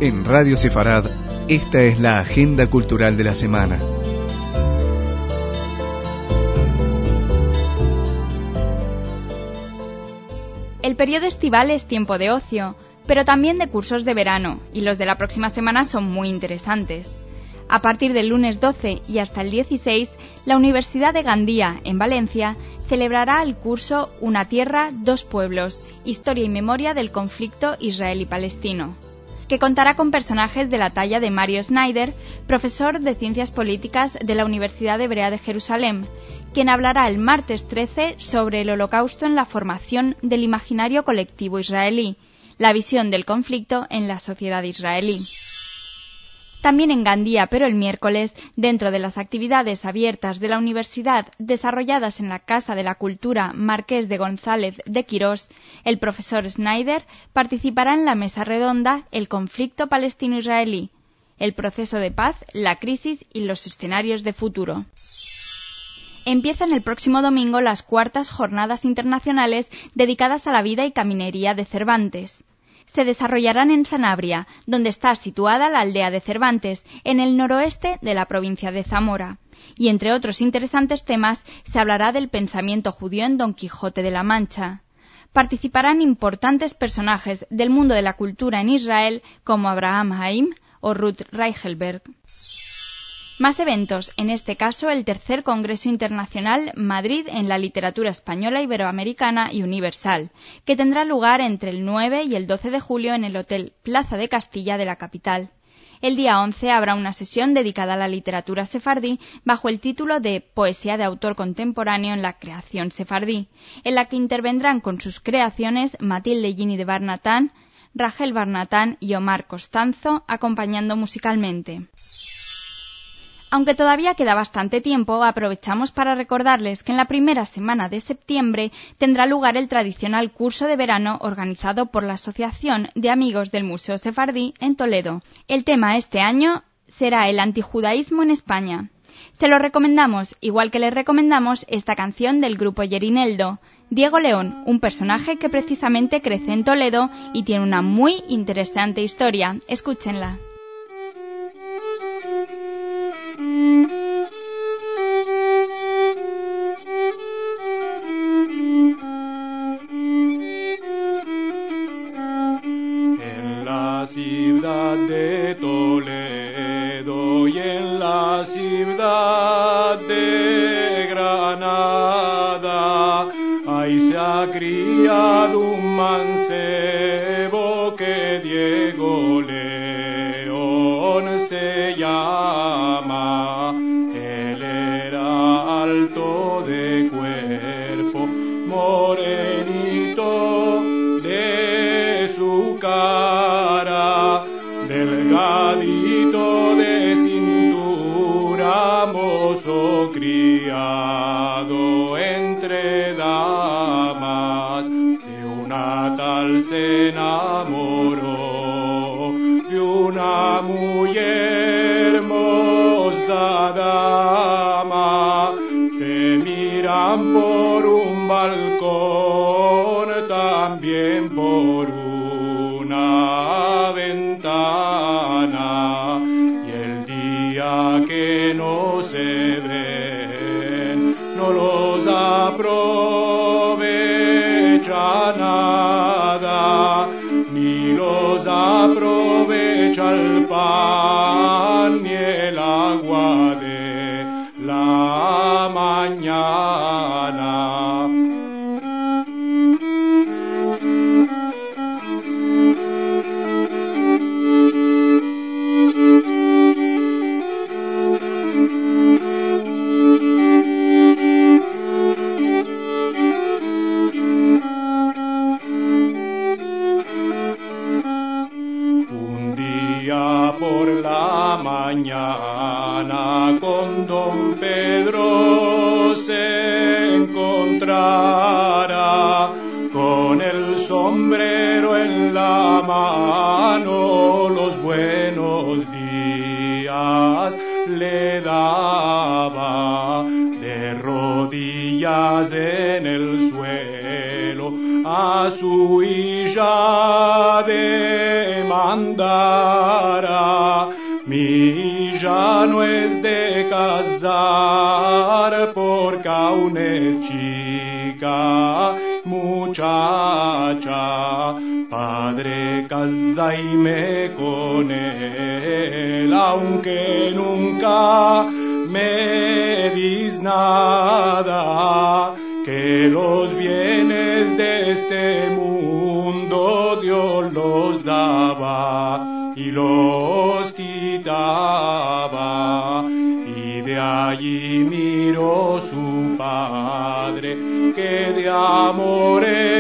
En Radio Sefarad, esta es la agenda cultural de la semana. El periodo estival es tiempo de ocio, pero también de cursos de verano, y los de la próxima semana son muy interesantes. A partir del lunes 12 y hasta el 16, la Universidad de Gandía, en Valencia, celebrará el curso Una tierra, dos pueblos, historia y memoria del conflicto israelí-palestino, que contará con personajes de la talla de Mario Schneider, profesor de Ciencias Políticas de la Universidad Hebrea de Jerusalén, quien hablará el martes 13 sobre el Holocausto en la formación del imaginario colectivo israelí, la visión del conflicto en la sociedad israelí. También en Gandía, pero el miércoles, dentro de las actividades abiertas de la universidad desarrolladas en la Casa de la Cultura Marqués de González de Quirós, el profesor Schneider participará en la mesa redonda El conflicto palestino-israelí, el proceso de paz, la crisis y los escenarios de futuro. Empiezan el próximo domingo las cuartas jornadas internacionales dedicadas a la vida y caminería de Cervantes. Se desarrollarán en Sanabria, donde está situada la aldea de Cervantes, en el noroeste de la provincia de Zamora. Y entre otros interesantes temas, se hablará del pensamiento judío en Don Quijote de la Mancha. Participarán importantes personajes del mundo de la cultura en Israel, como Abraham Haim o Ruth Reichelberg. Más eventos, en este caso el tercer Congreso Internacional Madrid en la Literatura Española, Iberoamericana y Universal, que tendrá lugar entre el 9 y el 12 de julio en el Hotel Plaza de Castilla de la capital. El día 11 habrá una sesión dedicada a la literatura sefardí bajo el título de Poesía de autor contemporáneo en la creación sefardí, en la que intervendrán con sus creaciones Matilde Gini de Barnatán, Rachel Barnatán y Omar Costanzo, acompañando musicalmente. Aunque todavía queda bastante tiempo, aprovechamos para recordarles que en la primera semana de septiembre tendrá lugar el tradicional curso de verano organizado por la Asociación de Amigos del Museo Sefardí en Toledo. El tema este año será el antijudaísmo en España. Se lo recomendamos, igual que les recomendamos esta canción del grupo Yerineldo, Diego León, un personaje que precisamente crece en Toledo y tiene una muy interesante historia. Escúchenla. Ciudad de Toledo y en la ciudad de Granada, ahí se ha criado un mancebo que Diego León se llama. Él era alto de cuerpo, morenito de su cara, delgadito de cintura, mozo criado entre damas. De una tal se enamoró, de una muy hermosa dama. Se miran por un balcón, también por una ventana, y el día que no se ven no los aprovecha nada, ni los aprovecha el pan ni el agua de la mañana. Por la mañana con don Pedro se encontrará, con el sombrero en la mano los buenos días le daba, de rodillas en el suelo a su hija demandaba. muchacha, padre, cásaime con él, aunque nunca me dis nada, que los bienes de este mundo Dios los daba y los quitaba, y de allí miró su padre, que de amor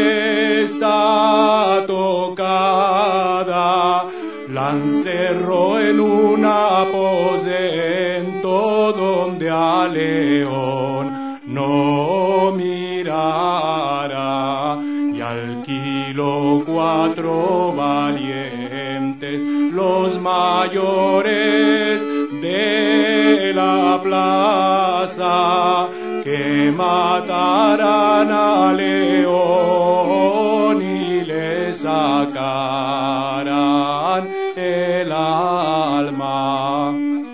está tocada, la encerró en un aposento donde a león no mirara, y alquiló 4 valientes, los mayores de la plaza, que mataran a león y le sacaran el alma.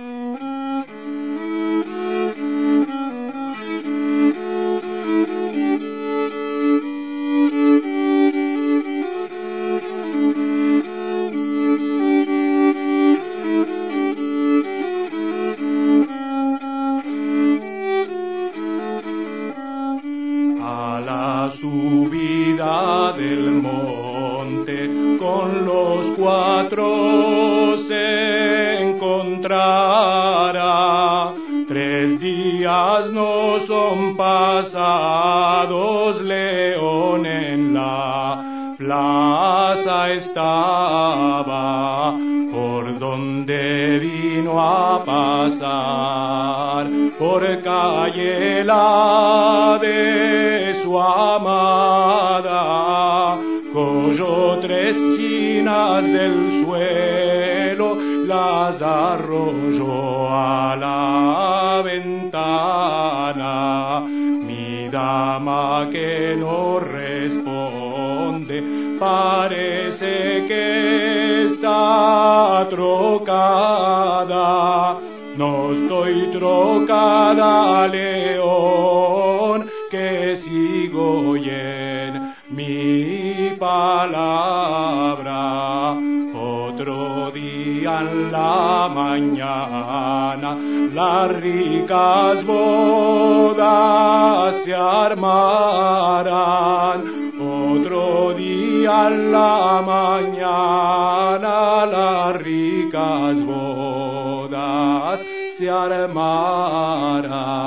Subida del monte con los 4 se encontrará, 3 días no son pasados, león en la plaza estaba, por donde vino a pasar, por calle la de su amada, cogió 3 chinas del suelo, las arrolló a la ventana. Mi dama que no responde, parece que está trocada. No estoy trocada, león, que sigo en mi palabra. Otro día en la mañana las ricas bodas se armarán. Otro día en la mañana las ricas bodas se armarán.